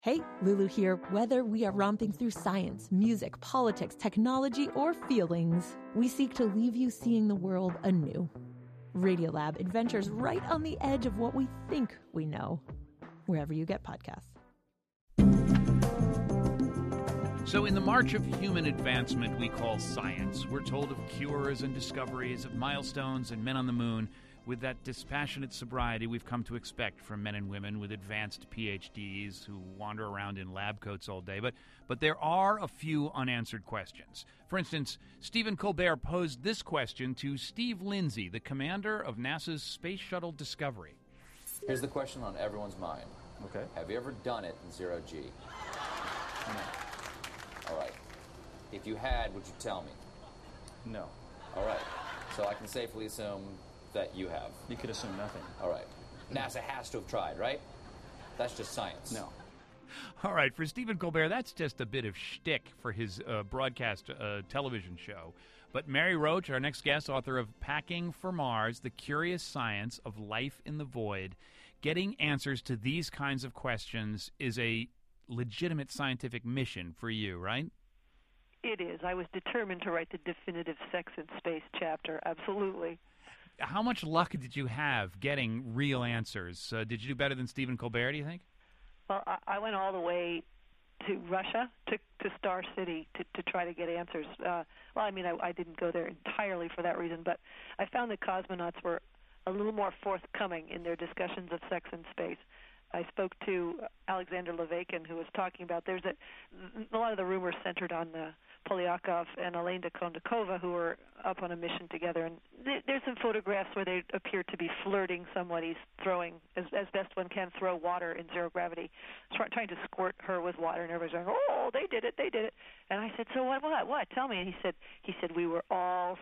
Hey, Lulu here. Whether we are romping through science, music, politics, technology, or feelings, we seek to leave you seeing the world anew. Radiolab adventures right on the edge of what we think we know, wherever you get podcasts. So in the march of human advancement we call science, we're told of cures and discoveries, of milestones and men on the moon, with that dispassionate sobriety we've come to expect from men and women with advanced PhDs who wander around in lab coats all day. But there are a few unanswered questions. For instance, Stephen Colbert posed this question to Steve Lindsay, the commander of NASA's Space Shuttle Discovery. Here's the question on everyone's mind. Okay. Have you ever done it in zero G? No. All right. If you had, would you tell me? No. All right. So I can safely assume that you have. You could assume nothing. All right. NASA has to have tried, right? That's just science. No. All right, for Stephen Colbert, that's just a bit of shtick for his broadcast television show. But Mary Roach, our next guest, author of Packing for Mars, The Curious Science of Life in the Void, getting answers to these kinds of questions is a legitimate scientific mission for you, right? It is. I was determined to write the definitive Sex in Space chapter, absolutely. How much luck did you have getting real answers? Did you do better than Stephen Colbert, do you think? Well, I went all the way to Russia, to Star City, to try to get answers. I didn't go there entirely for that reason, but I found that cosmonauts were a little more forthcoming in their discussions of sex in space. I spoke to Alexander Levakin, who was talking about there's a lot of the rumors centered on Polyakov and Elena Kondakova, who were up on a mission together. And there's some photographs where they appear to be flirting somewhat. He's throwing, as best one can, throw water in zero gravity, trying to squirt her with water, and everybody's going, "Oh, they did it. And I said, "So what? Tell me." And he said we were all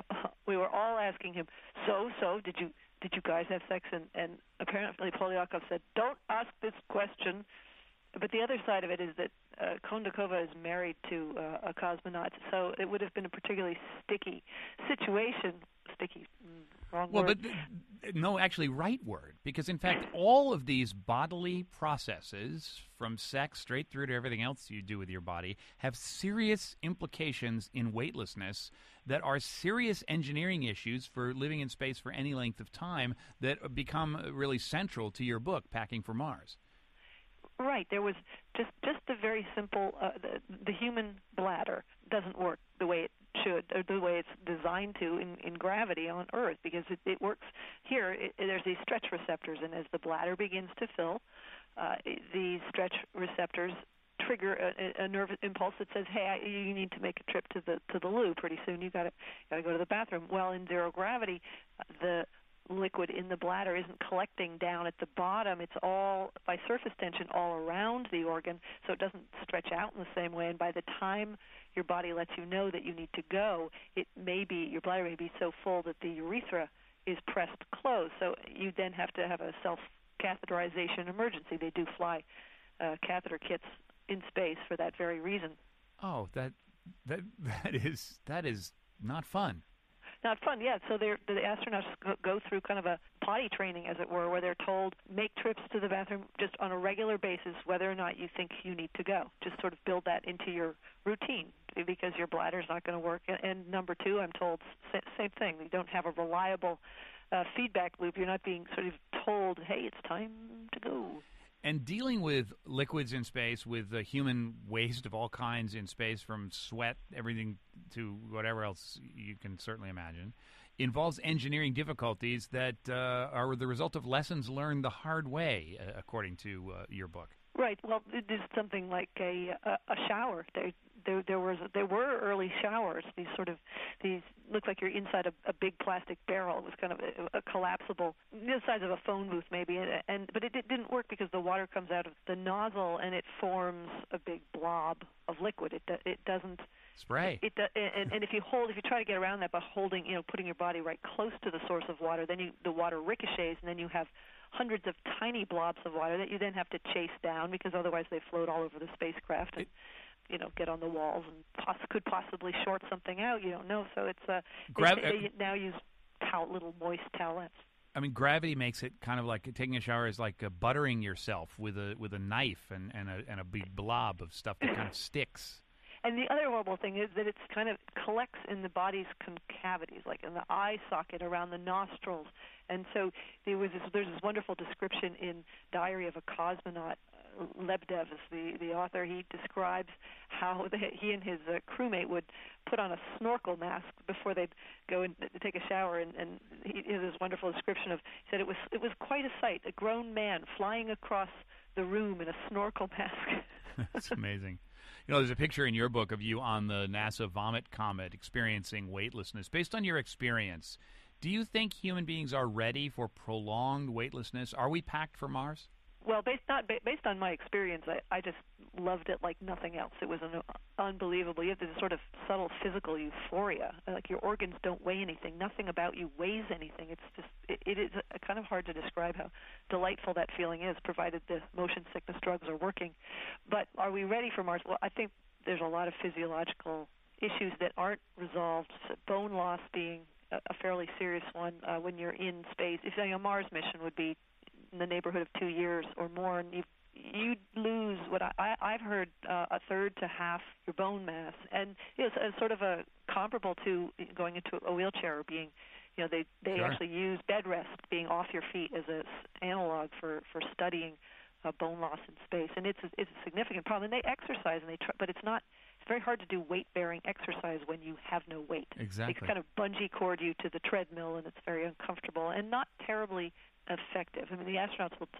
asking him, "So did you guys have sex?" And apparently Polyakov said, "Don't ask this question." But the other side of it is that Kondakova is married to a cosmonaut, so it would have been a particularly sticky situation. Sticky, wrong word. But no, actually, right word. Because, in fact, all of these bodily processes, from sex straight through to everything else you do with your body, have serious implications in weightlessness that are serious engineering issues for living in space for any length of time that become really central to your book, Packing for Mars. Right. There was just a very simple, the human bladder doesn't work the way it should, or the way it's designed to in gravity on Earth, because it works here. There's these stretch receptors, and as the bladder begins to fill, these stretch receptors trigger a nerve impulse that says, "Hey, you need to make a trip to the loo pretty soon. You got to go to the bathroom." Well, in zero gravity, the liquid in the bladder isn't collecting down at the bottom. It's all by surface tension all around the organ, so it doesn't stretch out in the same way. And by the time your body lets you know that you need to go, your bladder may be so full that the urethra is pressed closed. So you then have to have a self-catheterization emergency. They do fly catheter kits in space for that very reason. Oh, that is not fun. Not fun, yeah. So the astronauts go through kind of a potty training, as it were, where they're told, make trips to the bathroom just on a regular basis, whether or not you think you need to go. Just sort of build that into your routine, because your bladder's not going to work. And number two, I'm told, same thing. You don't have a reliable feedback loop. You're not being sort of told, hey, it's time to go. And dealing with liquids in space, with human waste of all kinds in space, from sweat, everything to whatever else you can certainly imagine, involves engineering difficulties that are the result of lessons learned the hard way, according to your book. Right. Well, it is something like a shower. There were early showers. These look like you're inside a big plastic barrel. It was kind of a collapsible, the size of a phone booth maybe. But it didn't work because the water comes out of the nozzle and it forms a big blob of liquid. It doesn't spray. And if you try to get around that by holding, putting your body right close to the source of water, then the water ricochets, and then you have hundreds of tiny blobs of water that you then have to chase down, because otherwise they float all over the spacecraft and get on the walls and could possibly short something out. You don't know. So it's they now use little moist towelettes. I mean, gravity makes it kind of like taking a shower is like buttering yourself with a knife and a big blob of stuff that kind of sticks. And the other horrible thing is that it's kind of collects in the body's concavities, like in the eye socket, around the nostrils. And so there's this wonderful description in Diary of a Cosmonaut. Lebdev is the author. He describes how he and his crewmate would put on a snorkel mask before they'd go and take a shower, and he has this wonderful description of. He said it was quite a sight, a grown man flying across the room in a snorkel mask. That's amazing. You know, there's a picture in your book of you on the NASA Vomit Comet experiencing weightlessness. Based on your experience, do you think human beings are ready for prolonged weightlessness? Are we packed for Mars? Well, based on my experience, I just loved it like nothing else. It was unbelievable. You have this sort of subtle physical euphoria. Like your organs don't weigh anything. Nothing about you weighs anything. It's just it is kind of hard to describe how delightful that feeling is, provided the motion sickness drugs are working. But are we ready for Mars? Well, I think there's a lot of physiological issues that aren't resolved. So bone loss being a fairly serious one when you're in space. If a Mars mission would be in the neighborhood of 2 years or more, and you'd lose what I've heard a third to half your bone mass, and it's sort of a comparable to going into a wheelchair or being, they Sure. actually use bed rest, being off your feet, as an analog for studying bone loss in space, and it's a significant problem. And they exercise, and but it's not. It's very hard to do weight-bearing exercise when you have no weight. Exactly. They kind of bungee cord you to the treadmill, and it's very uncomfortable and not terribly effective. I mean, the astronauts will.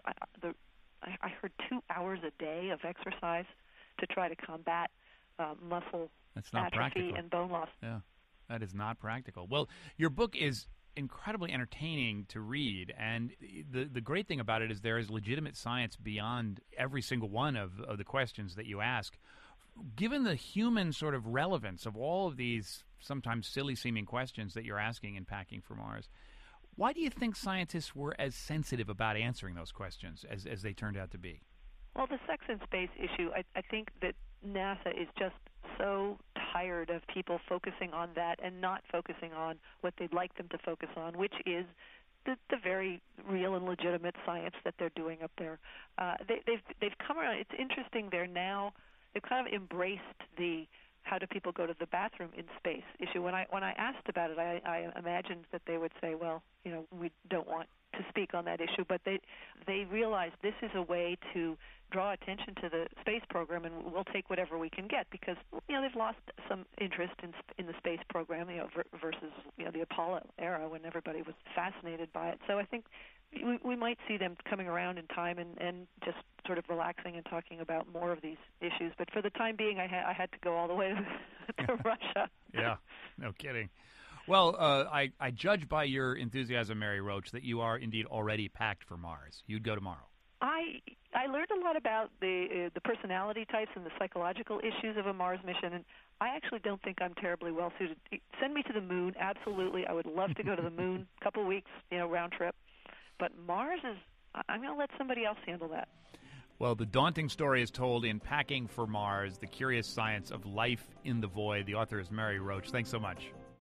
I heard 2 hours a day of exercise to try to combat muscle atrophy practical. and bone loss. Yeah, that is not practical. Well, your book is incredibly entertaining to read, and the great thing about it is there is legitimate science beyond every single one of the questions that you ask. Given the human sort of relevance of all of these sometimes silly-seeming questions that you're asking in Packing for Mars, why do you think scientists were as sensitive about answering those questions as they turned out to be? Well, the sex in space issue, I think that NASA is just so tired of people focusing on that and not focusing on what they'd like them to focus on, which is the very real and legitimate science that they're doing up there. They've come around. It's interesting. They've kind of embraced the how do people go to the bathroom in space issue. When I asked about it, I imagined that they would say, well, we don't want to speak on that issue, but they realized this is a way to draw attention to the space program, and we'll take whatever we can get, because they've lost some interest in the space program, versus the Apollo era when everybody was fascinated by it. So I think we might see them coming around in time and just sort of relaxing and talking about more of these issues. But for the time being, I had to go all the way to Russia. Yeah, no kidding. Well, I judge by your enthusiasm, Mary Roach, that you are indeed already packed for Mars. You'd go tomorrow. I learned a lot about the personality types and the psychological issues of a Mars mission, and I actually don't think I'm terribly well suited. Send me to the moon, absolutely. I would love to go to the moon, a couple weeks, round trip. But Mars I'm going to let somebody else handle that. Well, the daunting story is told in Packing for Mars, The Curious Science of Life in the Void. The author is Mary Roach. Thanks so much.